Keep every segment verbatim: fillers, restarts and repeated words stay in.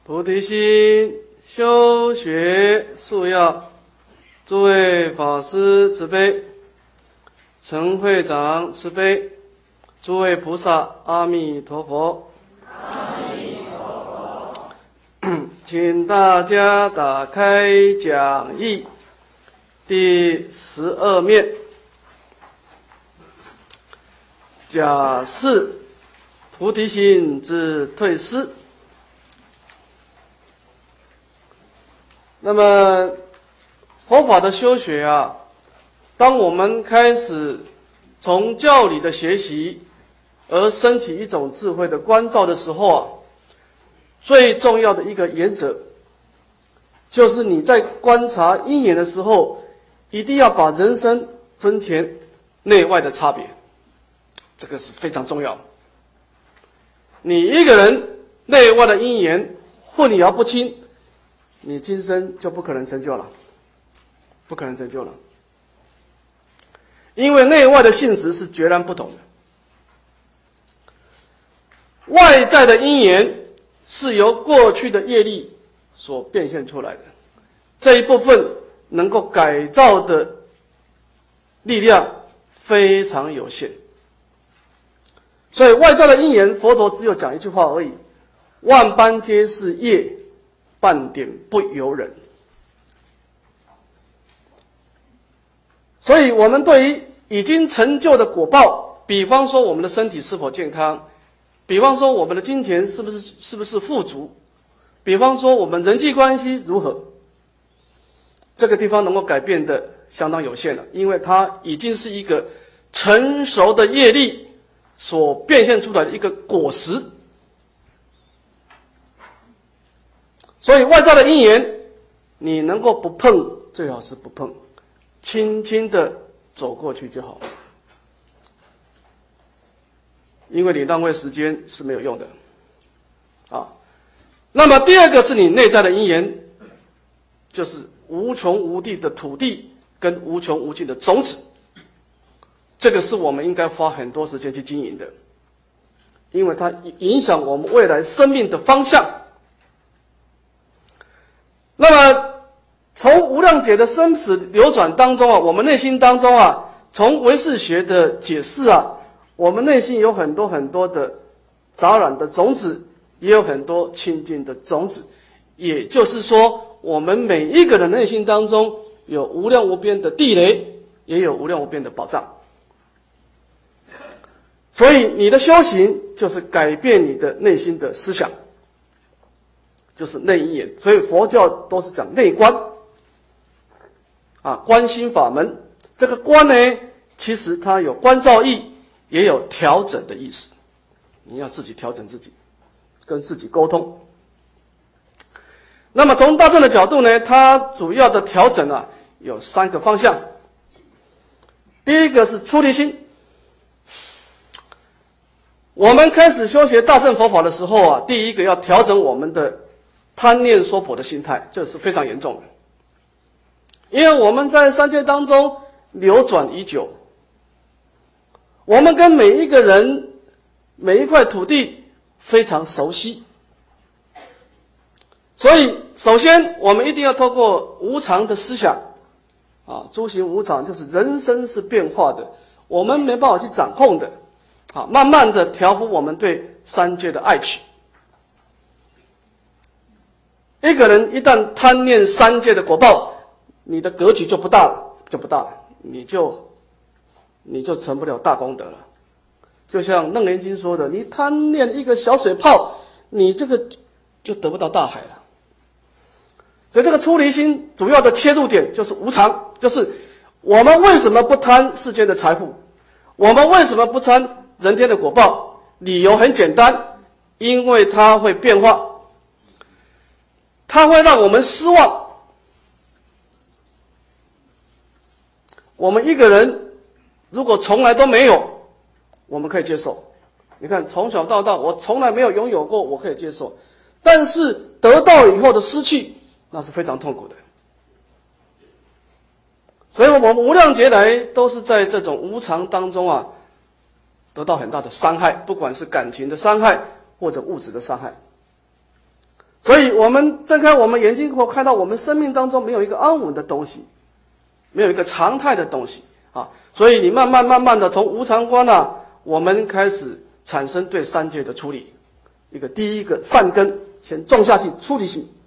菩提心修学素要，诸位法师慈悲，陈会长慈悲，诸位菩萨阿弥陀佛。 阿弥陀佛。请大家打开讲义第十二面。假释菩提心之退失。那么佛法的修学啊，当我们开始从教理的学习而升起一种智慧的关照的时候啊，最重要的一个原则，就是你在观察因缘的时候，一定要把人生分前内外的差别，这个是非常重要。你一个人内外的因缘混淆不清，你今生就不可能成就了，不可能成就了。因为内外的性质是截然不同的。外在的因缘是由过去的业力所变现出来的，这一部分能够改造的力量非常有限。所以外在的因缘，佛陀只有讲一句话而已：万般皆是业，半点不由人。所以我们对于已经成就的果报，比方说我们的身体是否健康，比方说我们的金钱是不是是不是富足，比方说我们人际关系如何，这个地方能够改变的相当有限了，因为它已经是一个成熟的业力所变现出来的一个果实。所以外在的因缘，你能够不碰，最好是不碰，轻轻的走过去就好，因为你浪费时间是没有用的啊。那么第二个是你内在的因缘，就是无穷无尽的土地跟无穷无尽的种子，这个是我们应该花很多时间去经营的，因为它影响我们未来生命的方向。那么从无量劫的生死流转当中啊，我们内心当中啊，从唯识学的解释啊，我们内心有很多很多的杂染的种子，也有很多清净的种子。也就是说，我们每一个人内心当中有无量无边的地雷，也有无量无边的宝藏。所以你的修行就是改变你的内心的思想，就是内因缘。所以佛教都是讲内观啊，观心法门。这个观呢，其实它有观照意，也有调整的意思。你要自己调整自己，跟自己沟通。那么从大乘的角度呢，它主要的调整啊有三个方向。第一个是出离心。我们开始修学大乘佛法的时候啊，第一个要调整我们的贪念说婆的心态，这是非常严重的。因为我们在三界当中流转已久，我们跟每一个人每一块土地非常熟悉，所以首先我们一定要透过无常的思想啊，诸行无常，就是人生是变化的，我们没办法去掌控的啊，慢慢的调伏我们对三界的爱取。一个人一旦贪念三界的果报，你的格局就不大了，就不大了，你就你就成不了大功德了。就像楞严经说的，你贪念一个小水泡，你这个就得不到大海了。所以这个出离心主要的切入点就是无常，就是我们为什么不贪世间的财富，我们为什么不贪人天的果报？理由很简单，因为它会变化，它会让我们失望。我们一个人如果从来都没有，我们可以接受。你看从小到大我从来没有拥有过，我可以接受。但是得到以后的失去，那是非常痛苦的。所以我们无量劫来都是在这种无常当中啊，得到很大的伤害，不管是感情的伤害或者物质的伤害。 所以我们睁开我们眼睛后，看到我们生命当中没有一个安稳的东西，没有一个常态的东西啊。所以你慢慢慢慢的从无常观啊，我们开始产生对三界的处理。一个第一个善根先种下去，出离心。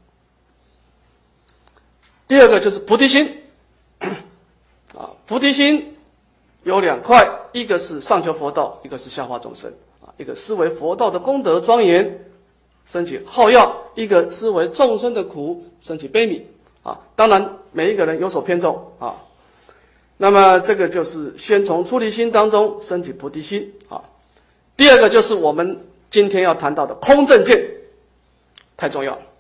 第二个就是菩提心啊，菩提心有两块，一个是上求佛道，一个是下化众生啊，一个思维佛道的功德庄严，升起好乐，一个思维众生的苦，升起悲悯啊。当然每一个人有所偏重啊。那么这个就是先从出离心当中升起菩提心啊。第二个就是我们今天要谈到的空正见，太重要了。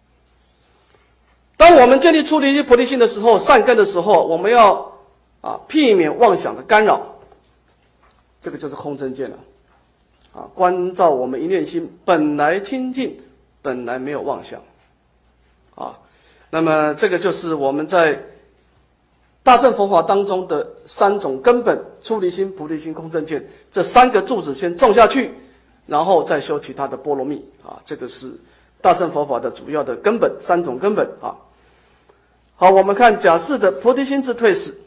当我们建立出离菩提心的时候，善根的时候，我们要啊避免妄想的干扰，这个就是空正见了啊。关照我们一念心本来清净，本来没有妄想啊。那么这个就是我们在大乘佛法当中的三种根本：出离心、菩提心、空正见，这三个柱子先种下去，然后再修其他的波罗蜜啊。这个是大乘佛法的主要的根本，三种根本啊。好，我们看假释的菩提心之退失。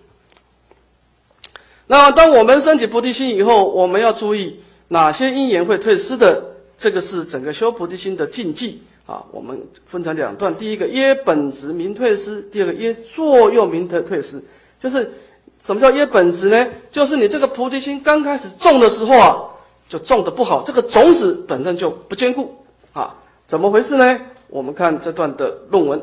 那当我们升起菩提心以后，我们要注意哪些因缘会退失的，这个是整个修菩提心的禁忌啊。我们分成两段，第一个耶本质名退失，第二个耶作用名退失。就是什么叫耶本质呢？就是你这个菩提心刚开始种的时候啊，就种的不好，这个种子本身就不坚固啊。怎么回事呢？我们看这段的论文。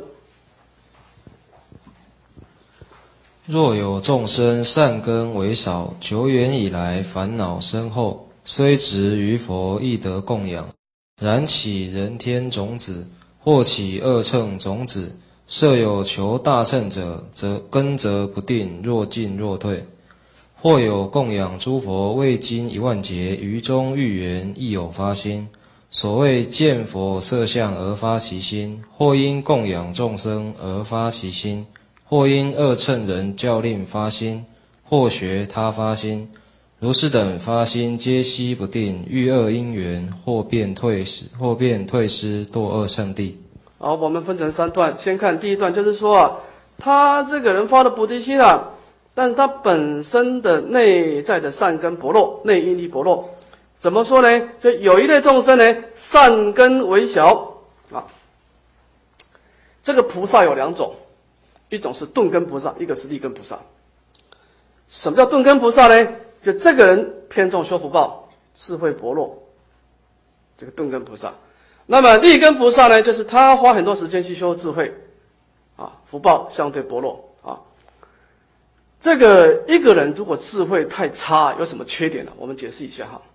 若有众生善根为少，久远以来烦恼深厚，虽植于佛亦得供养。然起人天种子，或起恶乘种子，设有求大乘者，则根则不定，若进若退。或有供养诸佛未经一万劫，于中遇缘，亦有发心。所谓见佛色相而发其心，或因供养众生而发其心，或因恶乘人教令发心，或学他发心。如是等发心皆悉不定，遇恶因缘，或便退失，或便退失堕恶乘地。 好，我们分成三段，先看第一段，就是说啊，他这个人发的菩提心啊，但是他本身的内在的善根薄弱，内因力薄弱。怎么说呢？就有一类众生呢，善根为小啊。这个菩萨有两种，一种是顿根菩萨，一个是利根菩萨。什么叫顿根菩萨呢？就这个人偏重修福报，智慧薄弱，这个顿根菩萨。那么利根菩萨呢，就是他花很多时间去修智慧啊，福报相对薄弱啊。这个一个人如果智慧太差，有什么缺点呢？我们解释一下哈。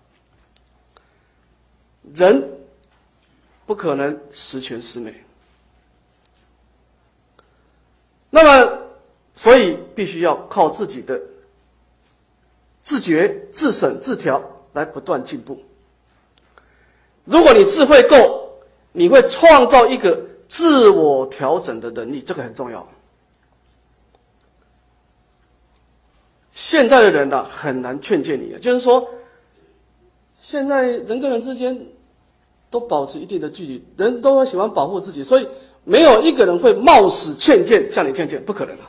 人不可能十全十美，那么所以必须要靠自己的自觉、自省、自调来不断进步。如果你智慧够，你会创造一个自我调整的能力，这个很重要。现在的人呢、啊，很难劝诫你，就是说，现在人跟人之间都保持一定的距离，人都会喜欢保护自己，所以没有一个人会冒死劝谏向你劝谏，不可能的、啊，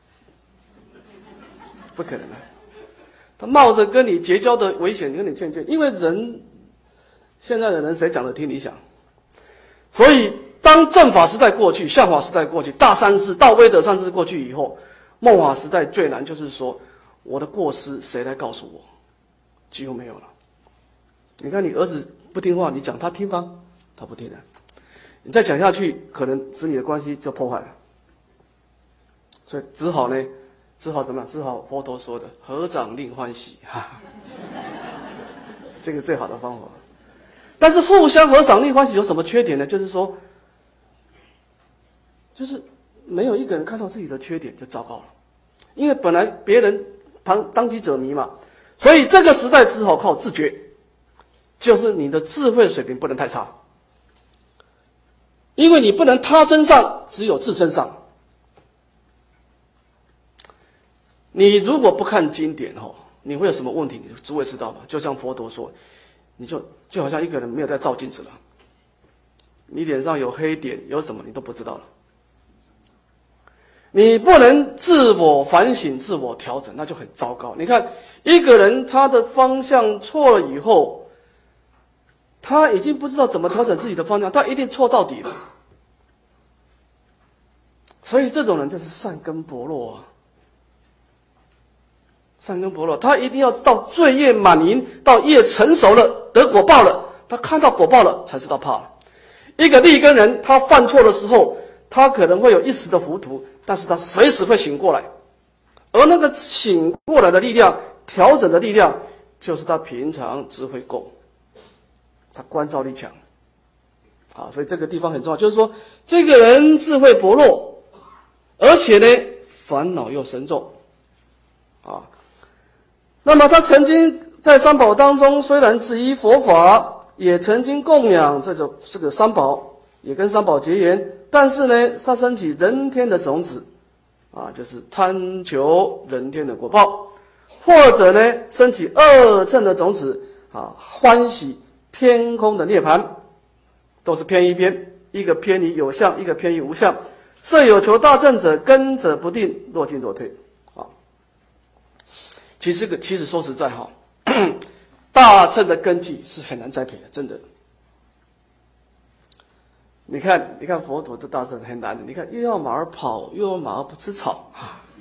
不可能的、啊。他冒着跟你结交的危险跟你劝谏，因为人现在的人谁讲的听你想？所以当正法时代过去，相法时代过去，大三世、大威德三世过去以后，末法时代最难就是说，我的过失谁来告诉我？几乎没有了。你看你儿子不听话，你讲他听吗？他不听的。你再讲下去，可能子女的关系就破坏了。所以只好呢，只好怎么样？只好佛陀说的“合掌令欢喜”哈，这个最好的方法。但是互相合掌令欢喜有什么缺点呢？就是说，就是没有一个人看到自己的缺点就糟糕了，因为本来别人当当局者迷嘛，所以这个时代只好靠自觉，就是你的智慧水平不能太差，因为你不能他身上，只有自身上。你如果不看经典哦，你会有什么问题？诸位知道吗？就像佛陀说，你就就好像一个人没有在照镜子了， 你脸上有黑点，有什么你都不知道了。你不能自我反省、自我调整，那就很糟糕。你看，一个人他的方向错了以后，他已经不知道怎么调整自己的方向，他一定错到底了。所以这种人就是善根薄弱啊，善根薄弱，他一定要到罪业满盈，到业成熟了，得果报了，他看到果报了才知道怕了。一个立根人，他犯错的时候，他可能会有一时的糊涂，但是他随时会醒过来，而那个醒过来的力量、调整的力量，就是他平常智慧够，他观照力强。好，所以这个地方很重要，就是说这个人智慧薄弱，而且呢烦恼又深重，啊，那么他曾经在三宝当中，虽然质疑佛法，也曾经供养这种这个三宝，也跟三宝结缘，但是呢，他升起人天的种子，啊，就是贪求人天的果报，或者呢，升起二乘的种子，啊，欢喜偏空的涅槃，都是偏一边，一个偏离有相，一个偏离无相。设有求大正者，根者不定，若进若退。啊，其实个其实说实在哈，大乘的根基是很难栽培的，真的。你看，你看佛陀的大乘很难的。你看，又要马儿跑，又要马儿不吃草，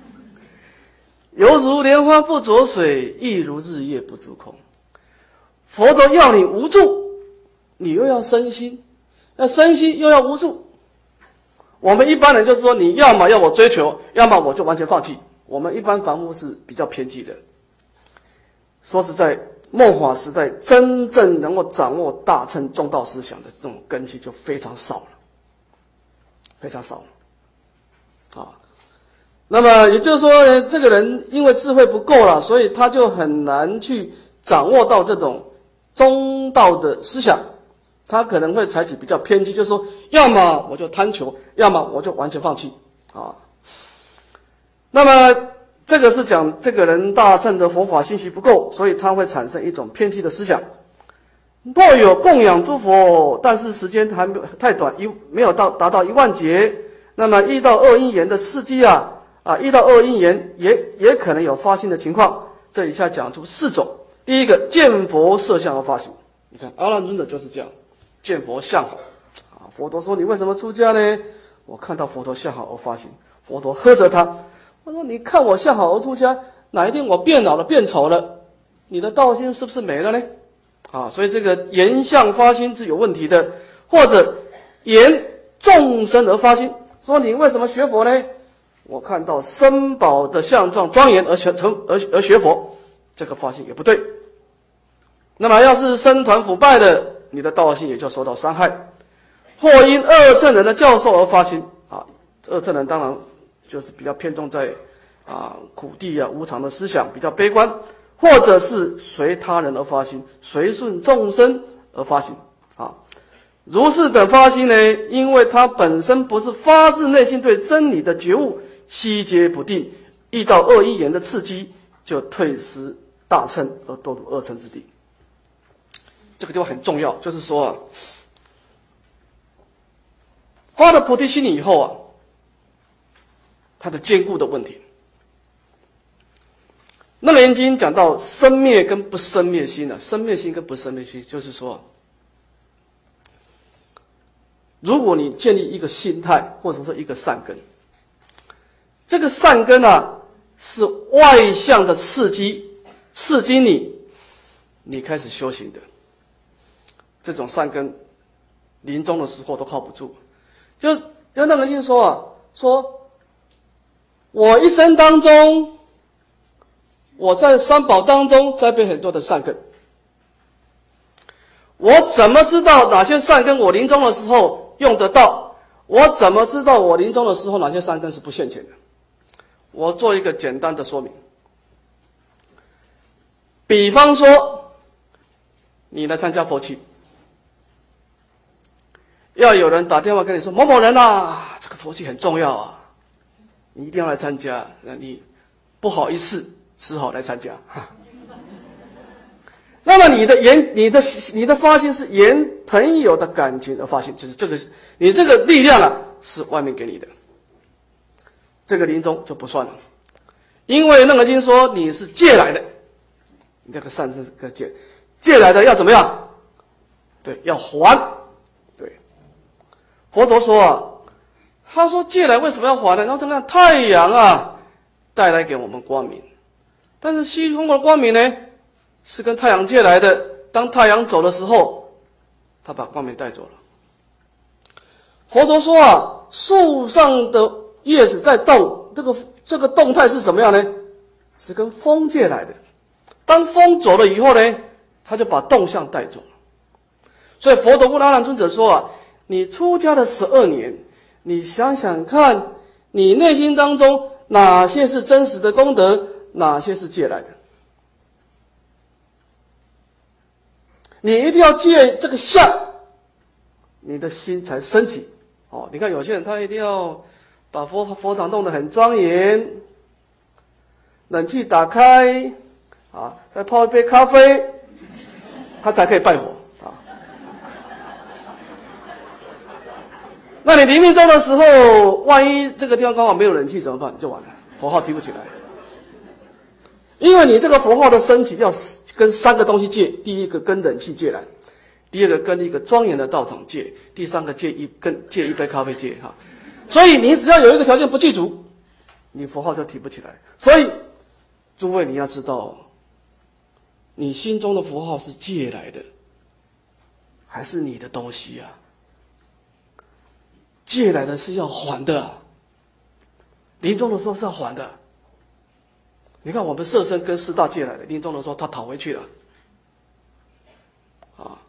犹如莲花不着水，亦如日月不足空。佛陀要你无助，你又要身心，要身心又要无助。我们一般人就是说，你要么要我追求，要么我就完全放弃。我们一般凡夫是比较偏激的。说实在，末法时代真正能够掌握大乘中道思想的这种根基就非常少了，非常少了。啊，那么也就是说，这个人因为智慧不够了，所以他就很难去掌握到这种中道的思想。他可能会采取比较偏激，就是说，要么我就贪求，要么我就完全放弃啊。那么这个是讲这个人大乘的佛法信息不够，所以他会产生一种偏激的思想。若有供养诸佛，但是时间还没有太短，一没有到达到一万劫，那么一到二因缘的刺激啊啊，一到二因缘也也可能有发心的情况。这以下讲出四种。第一个，见佛色相而发心。你看阿难尊者就是这样。见佛相好，啊，佛陀说你为什么出家呢？我看到佛陀相好而发心。佛陀呵责他，我说你看我相好而出家，哪一天我变老了变丑了，你的道心是不是没了呢？啊，所以这个言相发心是有问题的。或者言众生而发心，说你为什么学佛呢？我看到僧宝的相状庄严而学成而而学佛，这个发心也不对。那么要是僧团腐败的，你的道心也就受到伤害。或因二乘人的教授而发心啊，二乘人当然就是比较偏重在啊苦地啊无常的思想，比较悲观，或者是随他人而发心，随顺众生而发心啊。如是等发心呢，因为他本身不是发自内心对真理的觉悟，悉皆不定，遇到恶因缘的刺激，就退失大乘而堕入二乘之地。这个地方很重要，就是说啊，发了菩提心以后啊，它的坚固的问题。那么《楞严经》讲到生灭跟不生灭心啊，生灭心跟不生灭心，就是说，如果你建立一个心态，或者说一个善根，这个善根啊，是外向的刺激，刺激你，你开始修行的。这种善根，临终的时候都靠不住。就就那个经说啊，说我一生当中，我在三宝当中栽培很多的善根。我怎么知道哪些善根我临终的时候用得到？我怎么知道我临终的时候哪些善根是不现前的？我做一个简单的说明。比方说，你来参加佛七。要有人打电话跟你说某某人啊，这个佛七很重要啊，你一定要来参加。那你不好意思，只好来参加。 那么你的言、你的你的发心是言朋友的感情而发心，就是这个你这个力量啊是外面给你的，这个临终就不算了，因为《楞严经》说你是借来的，你这个善是个借借来的要怎么样？对，要还。对，佛陀说啊，他说借来为什么要还呢？然后他看太阳啊带来给我们光明，但是虚空的光明呢？是跟太阳借来的，当太阳走的时候，他把光明带走了。佛陀说啊，树上的叶子在动，这个这个动态是什么样呢？是跟风借来的。当风走了以后呢，他就把动向带走了。所以佛陀问阿难尊者说啊，你出家了十二年，你想想看，你内心当中哪些是真实的功德，哪些是借来的？你一定要借这个相，你的心才升起。哦，你看有些人他一定要把佛佛堂弄得很庄严，冷气打开，啊，再泡一杯咖啡，他才可以拜佛啊。那你临命终的时候，万一这个地方刚好没有冷气怎么办？就完了，佛号提不起来。因为你这个佛号的升起要跟三个东西借，第一个跟冷气借来，第二个跟一个庄严的道场借，第三个借一跟借一杯咖啡借哈。所以你只要有一个条件不具足，你佛号就提不起来。所以诸位你要知道，你心中的佛号是借来的，还是你的东西啊？借来的是要还的，临终的时候是要还的。你看我们舍身跟师大借来的，临终的时候他讨回去了，啊！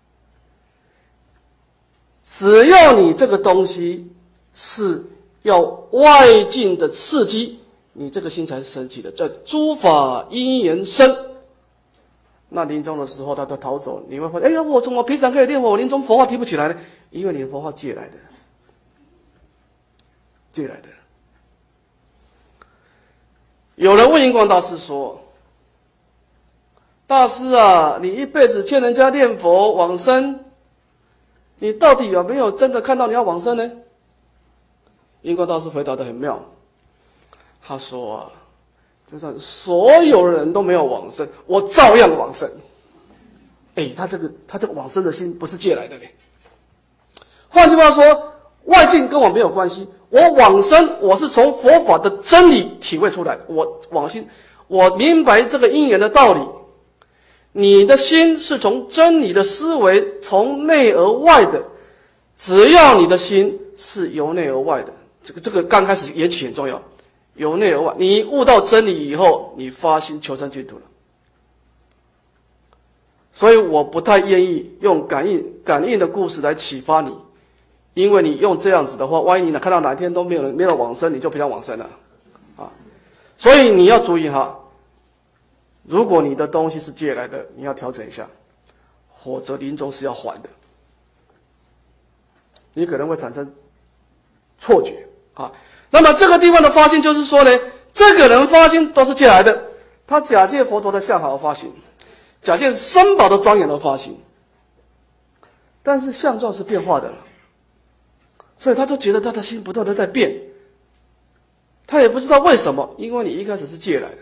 只要你这个东西是要外境的刺激，你这个心才是升起的，叫诸法因缘生。那临终的时候他都逃走，你会发现，哎呀，我怎么平常可以念佛，我临终佛号提不起来呢？因为你的佛号借来的，借来的。有人问印光大师说，大师啊，你一辈子劝人家念佛往生，你到底有没有真的看到你要往生呢？印光大师回答得很妙，他说啊，就算所有人都没有往生，我照样往生。哎，他这个他这个往生的心不是借来的嘞。换句话说，外境跟我没有关系，我往生，我是从佛法的真理体会出来的。我往心，我明白这个因缘的道理。你的心是从真理的思维，从内而外的。只要你的心是由内而外的，这个这个刚开始缘起很重要，由内而外。你悟到真理以后，你发心求生净土了。所以我不太愿意用感应感应的故事来启发你。因为你用这样子的话，万一你看到哪天都没有人没有往生，你就不想往生了，啊！所以你要注意哈，如果你的东西是借来的，你要调整一下，否则临终是要还的。你可能会产生错觉啊。那么这个地方的发心就是说呢，这个人发心都是借来的，他假借佛陀的相好而发心，假借三宝的庄严而发心，但是相状是变化的了。所以他就觉得他的心不断的在变，他也不知道为什么，因为你一开始是借来的，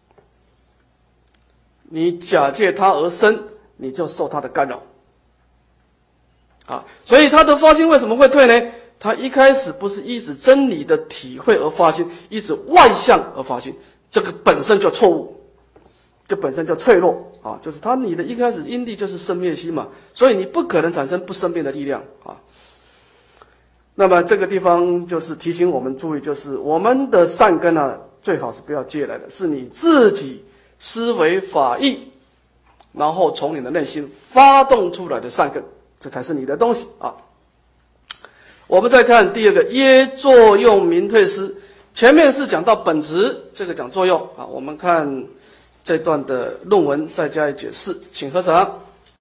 你假借他而生，你就受他的干扰，啊，所以他的发心为什么会退呢？他一开始不是依止真理的体会而发心，依止外相而发心，这个本身就错误，这本身就脆弱啊，就是他你的一开始因力就是生灭心嘛，所以你不可能产生不生灭的力量啊。那么这个地方就是提醒我们注意，就是我们的善根啊，最好是不要借来的，是你自己思维法义，然后从你的内心发动出来的善根，这才是你的东西啊。我们再看第二个，耶作用名退失。前面是讲到本质，这个讲作用啊。我们看这段的论文再加以解释，请合掌。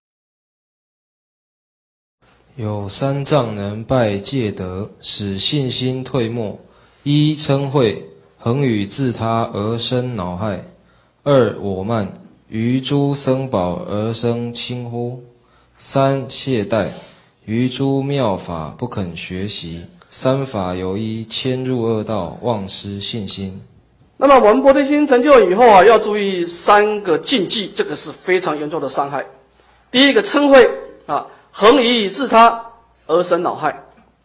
有三藏人拜戒德，使信心退没：一、嗔恚，恒与自他而生恼害；二、我慢， 于诸僧宝而生轻忽；三懈怠，于诸妙法不肯学习；三法有一，迁入恶道，忘失信心。 那么我们菩提心成就以后啊，要注意三个禁忌，这个是非常严重的伤害。第一个嗔恚啊，恒以自他而生恼害。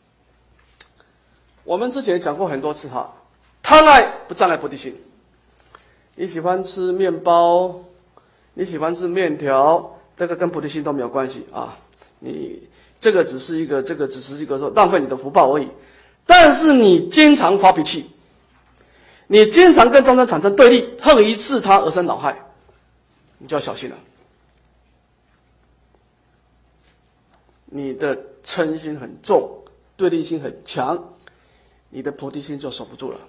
我们之前讲过很多次哈，贪爱不障碍菩提心。你喜欢吃面包，你喜欢吃面条，这个跟菩提心都没有关系啊。你这个只是一个，这个只是一个说浪费你的福报而已。但是你经常发脾气，你经常跟众生产生对立，恨于自他而生恼害，你就要小心了。你的嗔心很重，对立心很强，你的菩提心就守不住了。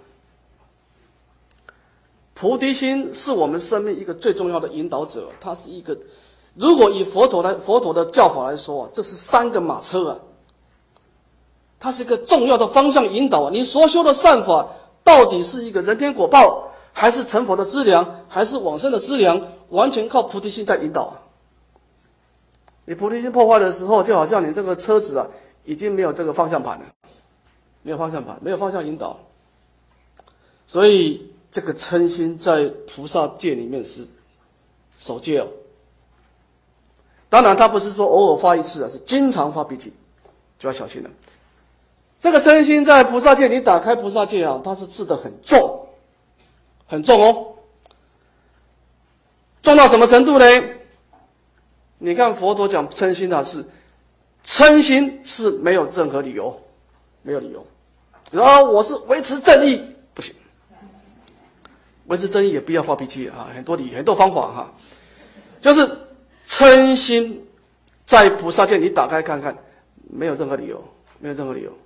菩提心是我们生命一个最重要的引导者，它是一个，如果以佛陀来佛陀的教法来说啊，这是三个马车啊，它是一个重要的方向引导啊。你所修的善法到底是一个人天果报，还是成佛的资粮，还是往生的资粮，完全靠菩提心在引导啊。你菩提心破坏的时候，就好像你这个车子啊，已经没有这个方向盘了，没有方向盘，没有方向引导。所以这个嗔心在菩萨戒里面是首戒哦。当然，他不是说偶尔发一次啊，是经常发脾气，就要小心了。这个嗔心在菩萨戒，你打开菩萨戒啊，它是治得很重，很重哦。重到什么程度呢？你看佛陀讲嗔心啊，是嗔心是没有任何理由，没有理由。然后我是维持正义，不行，维持正义也不要发脾气啊，很多理很多方法哈。就是嗔心在菩萨戒，你打开看看，没有任何理由，没有任何理由，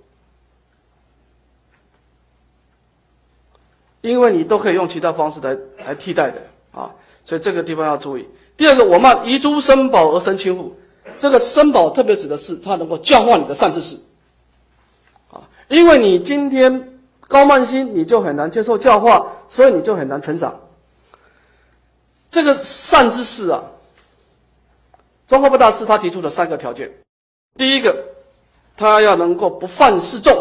因为你都可以用其他方式来来替代的啊，所以这个地方要注意。第二个，我慢遗诸僧宝而生轻忽，这个僧宝特别指的是它能够教化你的善知识啊，因为你今天高慢心，你就很难接受教化，所以你就很难成长。这个善知识啊，宗喀巴大师他提出了三个条件。第一个，他要能够不犯示众。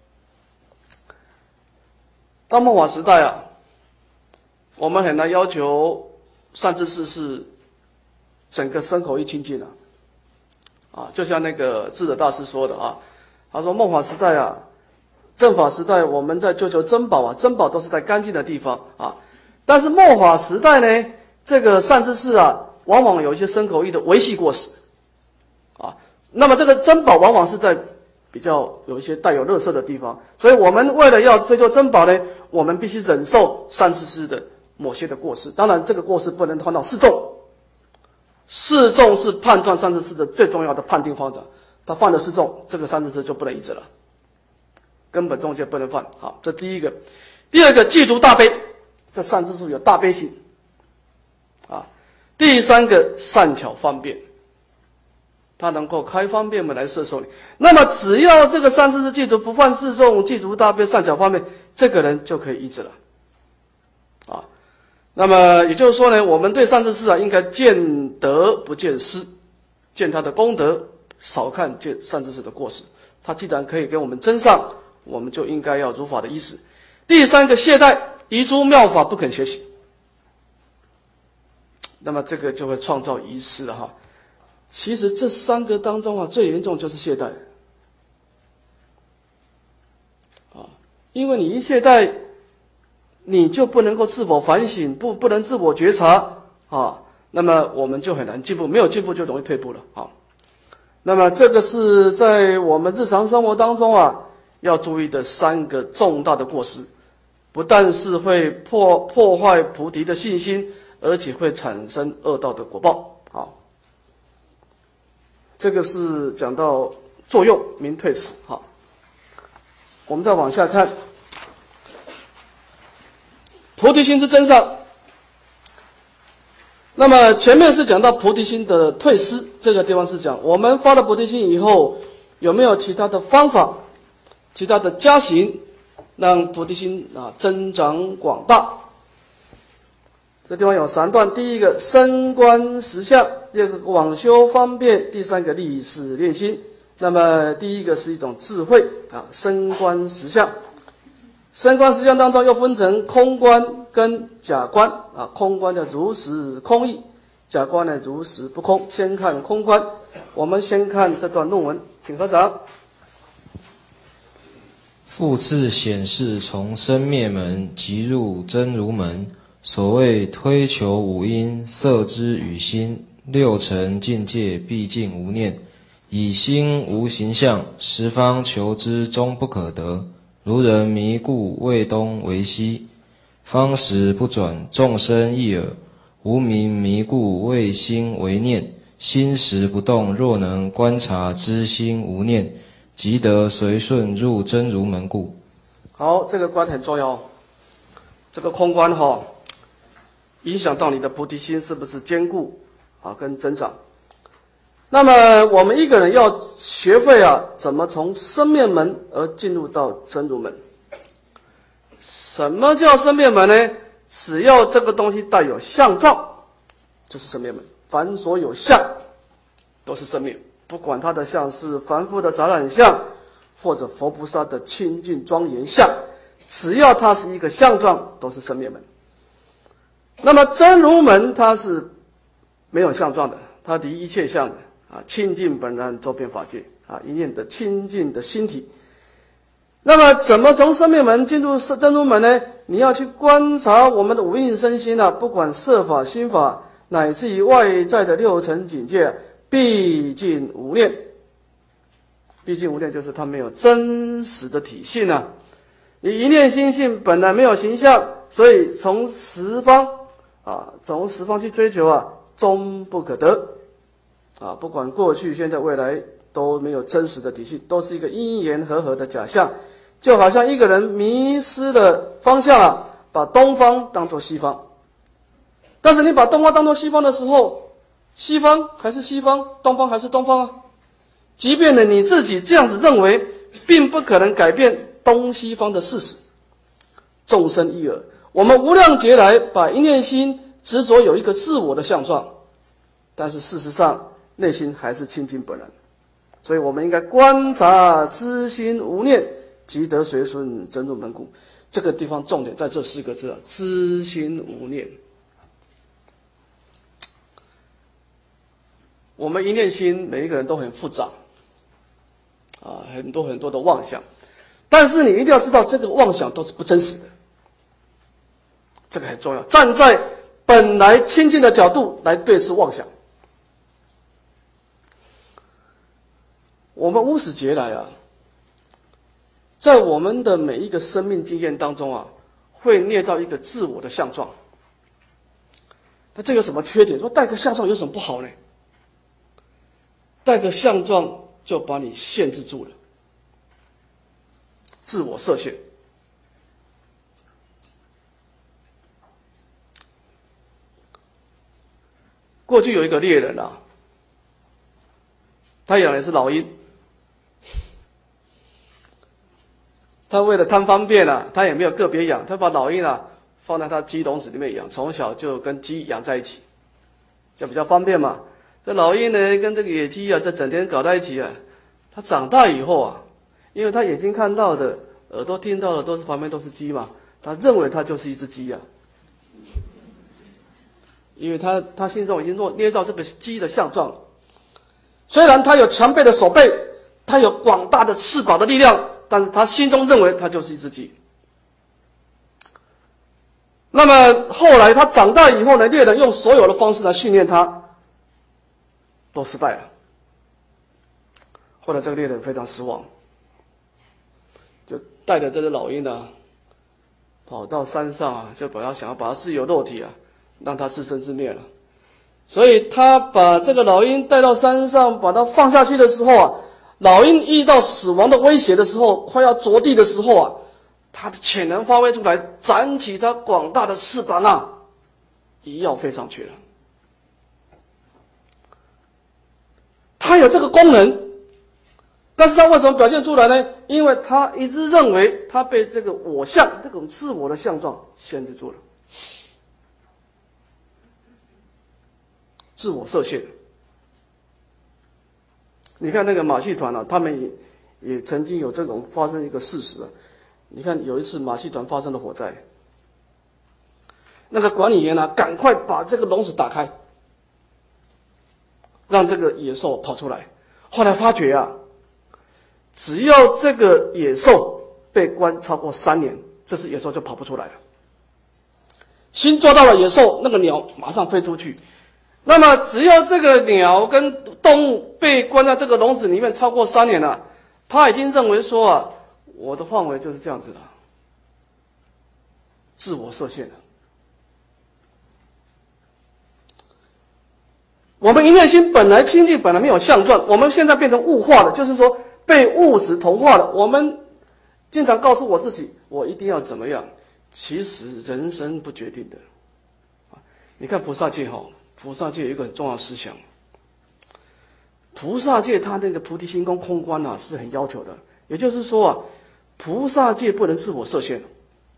到末法时代啊，我们很难要求善知识是整个身口意清净啊，啊，就像那个智者大师说的啊，他说末法时代啊，正法时代我们在追求珍宝啊，珍宝都是在干净的地方啊，但是末法时代呢，这个善知识啊，往往有一些身口意的微细过失啊，那么这个珍宝往往是在比较有一些带有垃圾的地方，所以我们为了要追求珍宝呢，我们必须忍受善知识的某些的过失。当然，这个过失不能换到示众，示众是判断善知识的最重要的判定方法。他犯了示众，这个善知识就不能依止了，根本中戒不能犯。好，这第一个。第二个，具足大悲，这善知识有大悲心啊。第三个，善巧方便。他能够开方便门来摄受你，那么只要这个善知识具足不犯示众，具足大悲，善巧方便，这个人就可以依止了，啊，那么也就是说呢，我们对善知识啊，应该见德不见失，见他的功德，少看见善知识的过失。他既然可以给我们增上，我们就应该要如法的依止。第三个，懈怠，遗诸妙法不肯学习，那么这个就会创造遗失了哈。其实这三个当中啊，最严重就是懈怠啊，因为你一懈怠，你就不能够自我反省，不不能自我觉察啊，那么我们就很难进步，没有进步就容易退步了啊。那么这个是在我们日常生活当中啊，要注意的三个重大的过失，不但是会破破坏菩提的信心，而且会产生恶道的果报。好。这个是讲到作用名退失。好，我们再往下看，菩提心是真上。那么前面是讲到菩提心的退失，这个地方是讲我们发了菩提心以后，有没有其他的方法、其他的加行，让菩提心啊增长广大。 这地方有三段：第一个升观实相，第二个广修方便，第三个历史练心。那么第一个是一种智慧啊，升观实相。升观实相当中又分成空观跟假观啊，空观的如实空义，假观的如实不空。先看空观，我们先看这段论文，请合掌。 复次显示从生灭门即入真如门。所谓推求五阴色之与心，六尘境界毕竟无念，以心无形象，十方求之终不可得。如人迷故为东为西，方时不转众生一耳。无明迷故为心为念，心时不动，若能观察知心无念，即得随顺入真如门故。 好，这个观很重要，这个空观哈、哦。影响到你的菩提心是不是坚固啊，跟增长。那么我们一个人要学会啊，怎么从生灭门而进入到真如门。什么叫生灭门呢？只要这个东西带有相状，就是生灭门。凡所有相，都是生灭，不管它的相是凡夫的杂染相，或者佛菩萨的清净庄严相，只要它是一个相状，都是生灭门。那么真如门它是没有相状的，它离一切相的啊，清净本然周遍法界啊，一念的清净的心体。那么怎么从生灭门进入真如门呢？你要去观察我们的五蕴身心啊，不管色法、心法，乃至于外在的六尘境界，毕竟无念。毕竟无念就是它没有真实的体性啊。你一念心性本来没有形象，所以从十方啊，从十方去追求啊，终不可得啊！不管过去、现在、未来，都没有真实的体系，都是一个因缘和合的假象。就好像一个人迷失了方向啊，把东方当作西方。但是你把东方当作西方的时候，西方还是西方，东方还是东方啊。即便呢你自己这样子认为，并不可能改变东西方的事实。众生一耳。我们无量劫来把一念心执着有一个自我的相状，但是事实上内心还是清净本然，所以我们应该观察知心无念，即得随顺真如门故。这个地方重点在这四个字啊，知心无念。我们一念心每一个人都很复杂啊，很多很多的妄想，但是你一定要知道这个妄想都是不真实的，这个很重要。站在本来清净的角度来对视妄想。我们无始劫来啊，在我们的每一个生命经验当中啊，会捏到一个自我的相状。那这有什么缺点？说带个相状有什么不好呢？带个相状就把你限制住了，自我设限。过去有一个猎人啊，他养的是老鹰，他为了贪方便啊，他也没有个别养，他把老鹰啊放在他鸡笼子里面养，从小就跟鸡养在一起，这样比较方便嘛。这老鹰呢跟这个野鸡啊，这整天搞在一起啊，他长大以后啊，因为他眼睛看到的、耳朵听到的都是旁边都是鸡嘛，他认为他就是一只鸡啊。因为他他心中已经捏造这个鸡的相状了，虽然他有强背的手背，他有广大的翅膀的力量，但是他心中认为他就是一只鸡。那么后来他长大以后呢，猎人用所有的方式来训练他，都失败了。后来这个猎人非常失望，就带着这只老鹰呢，跑到山上啊，就把他想要把他自由肉体啊，让他自生自灭了。所以他把这个老鹰带到山上，把它放下去的时候啊，老鹰遇到死亡的威胁的时候，快要着地的时候啊，他的潜能发挥出来，展起他广大的翅膀啊，一跃飞上去了。他有这个功能，但是他为什么表现出来呢？因为他一直认为他被这个我相，这种自我的相状限制住了。 自我设限。你看那个马戏团啊，他们也也曾经有这种发生一个事实啊。你看有一次马戏团发生了火灾，那个管理员啊，赶快把这个笼子打开，让这个野兽跑出来。后来发觉啊，只要这个野兽被关超过三年，这只野兽就跑不出来了。新抓到了野兽，那个鸟马上飞出去。那么只要这个鸟跟动物被关在这个笼子里面超过三年了，他已经认为说啊，我的范围就是这样子了，自我设限了。我们一念心本来清净，本来没有相状，我们现在变成物化了，就是说被物质同化了。我们经常告诉我自己，我一定要怎么样，其实人生不决定的。你看菩萨戒哈，菩萨戒有一个很重要的思想，菩萨戒他那个菩提心空空观啊是很要求的，也就是说啊，菩萨戒不能自我设限。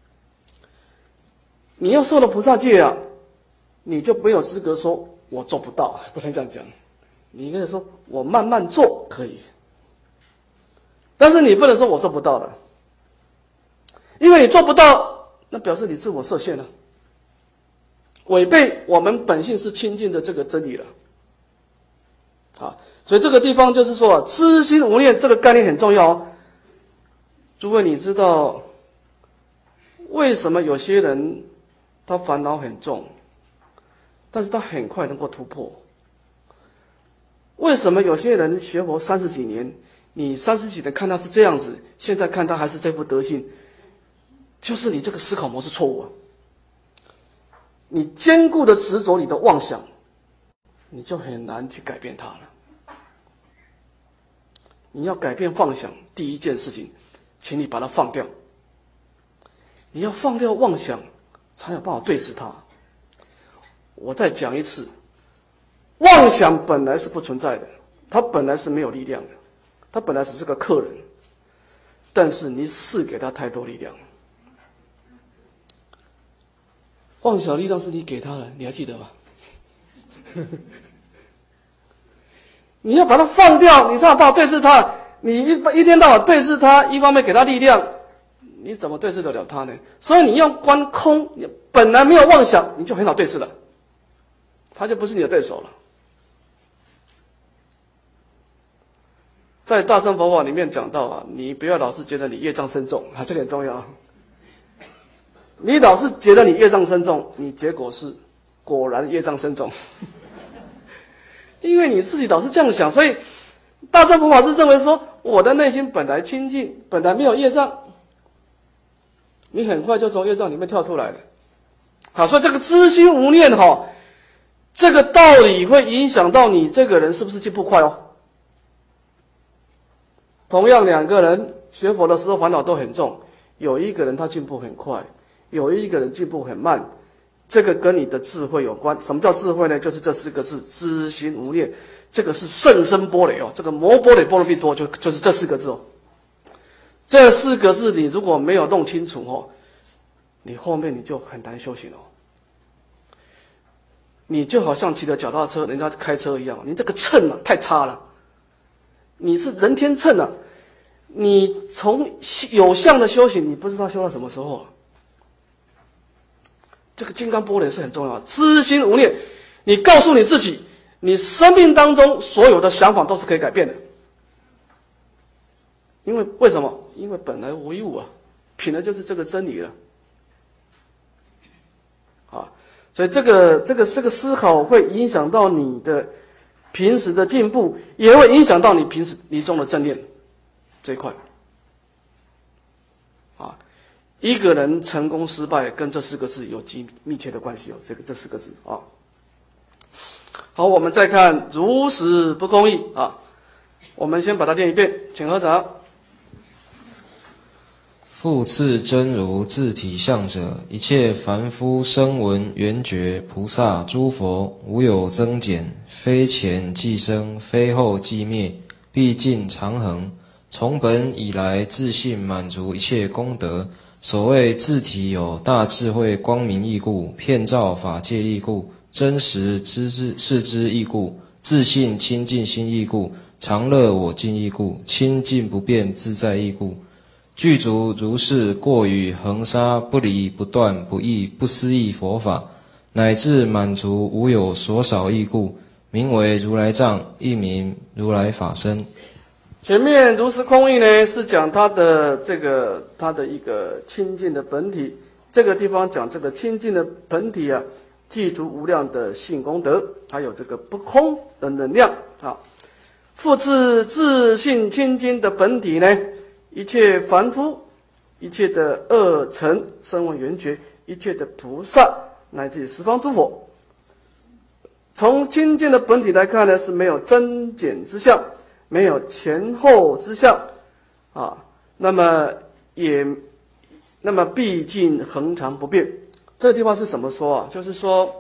你要受了菩萨戒啊，你就没有资格说我做不到，不能这样讲。你应该说我慢慢做可以，但是你不能说我做不到了，因为你做不到，那表示你自我设限了，违背我们本性是清净的这个真理了。啊，所以这个地方就是说啊，知心无念这个概念很重要哦。诸位，你知道为什么有些人他烦恼很重，但是他很快能够突破？为什么有些人学佛三十几年，你三十几年看他是这样子，现在看他还是这副德性？就是你这个思考模式错误啊！你坚固的执着你的妄想，你就很难去改变它了。你要改变妄想，第一件事情，请你把它放掉。你要放掉妄想，才有办法对峙它。我再讲一次，妄想本来是不存在的，它本来是没有力量的，它本来只是个客人，但是你赐给他太多力量。妄想力量是你给他的，你还记得吗？你要把它放掉，你才有办法对峙他。你一一天到晚对峙他，一方面给他力量，你怎么对峙得了他呢？所以你要观空，你本来没有妄想，你就很好对峙了，他就不是你的对手了。在大乘佛法里面讲到啊，你不要老是觉得你业障深重啊，这个很重要。你老是觉得你业障深重，你结果是果然业障深重。因为你自己老是这样想，所以大乘佛法是认为说，我的内心本来清净，本来没有业障，你很快就从业障里面跳出来了。好，所以这个知心无念哈，这个道理会影响到你这个人是不是进步快哦。同样两个人学佛的时候烦恼都很重，有一个人他进步很快，有一个人进步很慢，这个跟你的智慧有关。什么叫智慧呢？就是这四个字：知心无念。这个是甚深般若哦，这个摩般若波罗蜜多就就是这四个字哦。这四个字你如果没有弄清楚哦，你后面你就很难修行哦。你就好像骑着脚踏车，人家开车一样，你这个秤啊太差了。你是人天秤啊，你从有相的修行，你不知道修到什么时候啊。这个金刚般若是很重要的，知心无念。你告诉你自己，你生命当中所有的想法都是可以改变的。因为为什么？因为本来无一物啊，品的就是这个真理了。啊，所以这个这个这个思考会影响到你的平时的进步，也会影响到你平时你中的正念这一块。啊，一个人成功失败跟这四个字有极密切的关系哦，这个这四个字啊。好，我们再看如实不空义啊，我们先把它念一遍，请合掌。 复次真如自体相者，一切凡夫声闻缘觉菩萨诸佛，无有增减，非前即生，非后即灭，毕竟常恒。从本以来自信满足一切功德。所谓自体有大智慧光明义故，遍照法界义故， 真实知之是之义故，自信清净心义故，常乐我净义故，清净不变自在义故，具足如是过于恒沙不离不断不异不思议佛法，乃至满足无有所少义故，名为如来藏，亦名如来法身。 前面如实空义呢，是讲它的这个它的一个清净的本体。这个地方讲这个清净的本体啊，具足无量的性功德，还有这个不空的能量啊。复次自性清净的本体呢，一切凡夫、一切的恶尘、声闻缘觉、一切的菩萨，乃至十方诸佛，从清净的本体来看呢，是没有增减之相，没有前后之相啊。那么也那么毕竟恒常不变。这个地方是怎么说啊？就是说，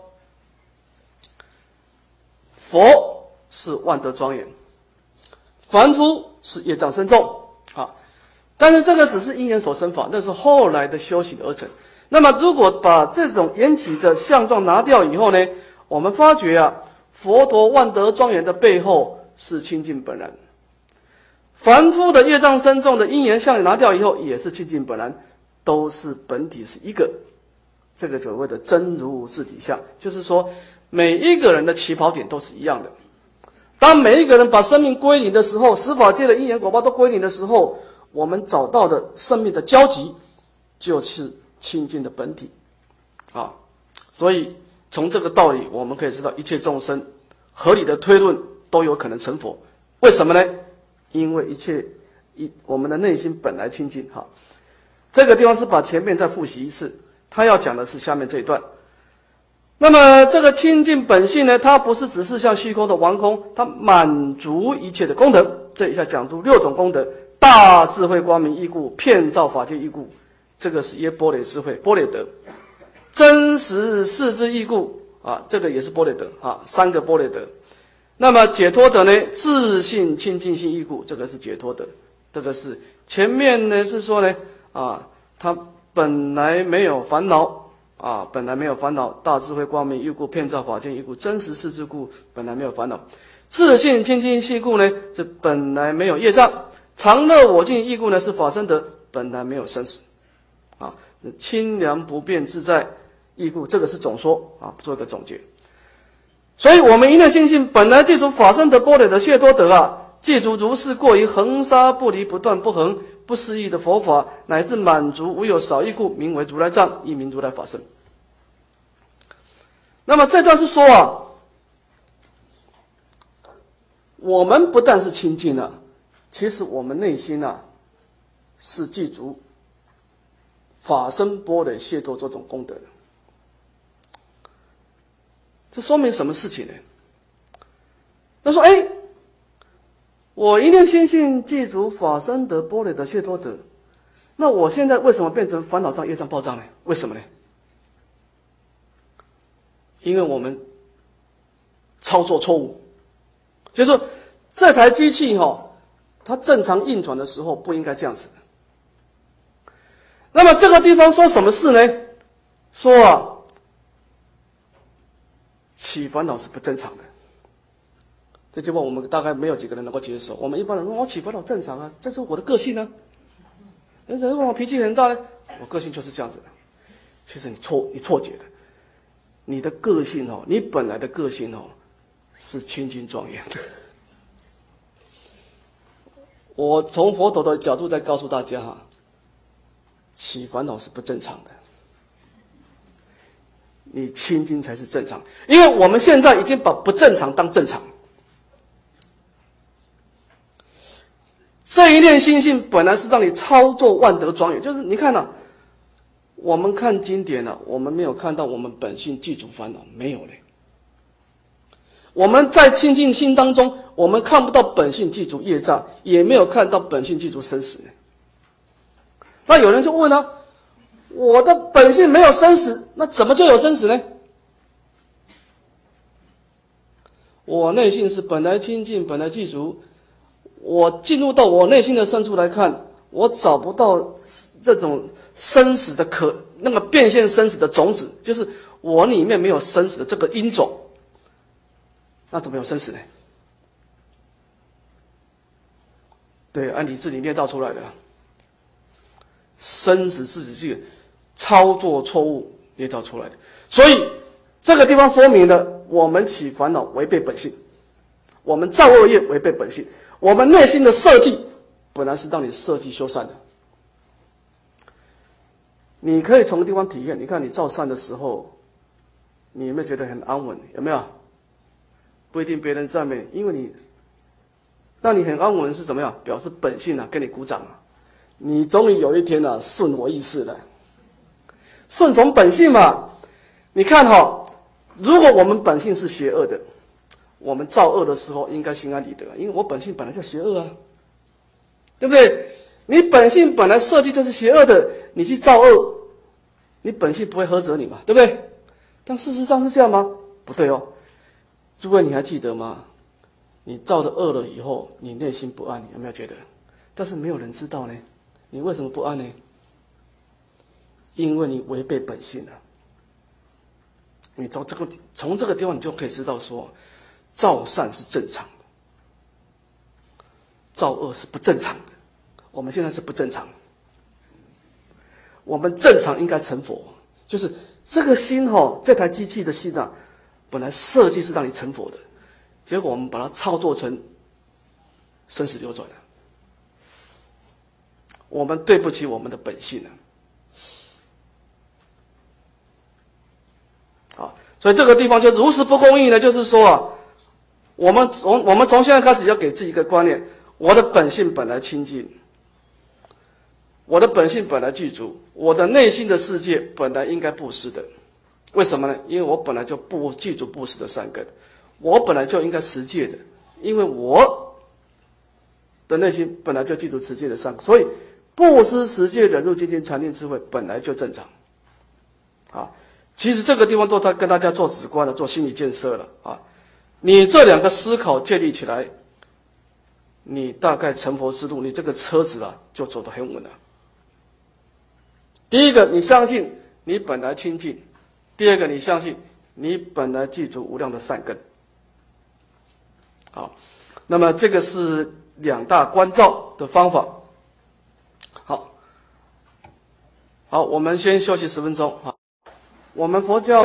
佛是万德庄严，凡夫是业障深重啊。但是这个只是因缘所生法，那是后来的修行而成。那么如果把这种缘起的相状拿掉以后呢，我们发觉啊，佛陀万德庄严的背后是清净本然，凡夫的业障深重的因缘相拿掉以后，也是清净本然，都是本体是一个。这个所谓的真如自体相，就是说每一个人的起跑点都是一样的。当每一个人把生命归零的时候，十法界的因缘果报都归零的时候，我们找到的生命的交集就是清净的本体啊。所以从这个道理我们可以知道，一切众生合理的推论都有可能成佛。为什么呢？因为一切一我们的内心本来清净。哈，这个地方是把前面再复习一次，他要讲的是下面这一段。那么这个清净本性呢，它不是只是像虚空的王空，它满足一切的功德。这一下讲出六种功德：大智慧光明义故，遍照法界义故，这个是耶波罗智慧波罗德；真实世之义故啊，这个也是波罗德啊，三个波罗德。那么解脱德呢，自信清净心义故，这个是解脱德。这个是前面呢是说呢啊，他本来没有烦恼。啊，本来没有烦恼，大智慧光明义故，遍照法界义故，真实世之故，本来没有烦恼。自信清净心故呢，这本来没有业障。常乐我净义故呢，是法身德，本来没有生死。啊，清凉不变自在义故，这个是总说啊，做一个总结。所以我们一念心性本来具足法身德、般若的解脱德啊，具足如是过于恒沙不离不断不恒不思议的佛法，乃至满足无有少义故，名为如来藏，亦名如来法身。那么这段是说啊，我们不但是清净了，其实我们内心啊是具足法身般若解脱这种功德的。这说明什么事情呢？他说：哎，我一念心性具足法身德、般若的解脱德，那我现在为什么变成烦恼障、业障、报障呢？为什么呢？因为我们操作错误，就是说这台机器哈、哦，它正常运转的时候不应该这样子。那么这个地方说什么事呢？说啊，起烦恼是不正常的。这句话我们大概没有几个人能够接受。我们一般人说我起烦恼正常啊，这是我的个性啊。人家问我脾气很大呢，我个性就是这样子的。其实你错，你错觉了。你的个性哦，你本来的个性哦，是清净庄严的。我从佛陀的角度再告诉大家哈，起烦恼是不正常的，你清净才是正常。因为我们现在已经把不正常当正常。这一念心性本来是让你操作万德庄严，就是你看呐、啊。我们看经典了、啊，我们没有看到我们本性具足烦恼，没有嘞。我们在清净心当中，我们看不到本性具足业障，也没有看到本性具足生死。那有人就问啊，我的本性没有生死，那怎么就有生死呢？我内心是本来清净，本来具足，我进入到我内心的深处来看，我找不到这种生死的可那个变现生死的种子，就是我里面没有生死的这个因种，那怎么有生死呢？对，按理智里念到出来的，生死自己是操作错误念到出来的，所以这个地方说明了我们起烦恼违背本性，我们造恶业违背本性，我们内心的设计本来是让你设计修善的。你可以从地方体验，你看你造善的时候，你有没有觉得很安稳？有没有？不一定别人赞美，因为你让你很安稳是怎么样？表示本性啊，给你鼓掌啊！你终于有一天啊，顺我意思了，顺从本性嘛。你看哈、哦，如果我们本性是邪恶的，我们造恶的时候应该心安理得，因为我本性本来就邪恶啊，对不对？你本性本来设计就是邪恶的，你去造恶，你本性不会呵责你嘛，对不对？但事实上是这样吗？不对哦。诸位，你还记得吗？你造的恶了以后，你内心不安，有没有觉得？但是没有人知道呢。你为什么不安呢？因为你违背本性了。你从这个从这个地方，你就可以知道说，造善是正常的，造恶是不正常的。我们现在是不正常的，我们正常应该成佛，就是这个心哈、哦，这台机器的心啊，本来设计是让你成佛的。结果我们把它操作成生死流转了，我们对不起我们的本性了。好，所以这个地方就如实不公义呢，就是说啊，我们从我们从现在开始要给自己一个观念：我的本性本来清净，我的本性本来具足，我的内心的世界本来应该布施的。为什么呢？因为我本来就不具足布施的善根。我本来就应该持戒的，因为我的内心本来就具足持戒的善，所以布施、持戒、忍辱、精进、禅定、智慧本来就正常。啊，其实这个地方都在跟大家做直观的、做心理建设了啊。你这两个思考建立起来，你大概成佛之路，你这个车子啊就走得很稳了。第一个，你相信你本来清净；第二个，你相信你本来具足无量的善根。好，那么这个是两大关照的方法。好，好，我们先休息十分钟。好，我们佛教。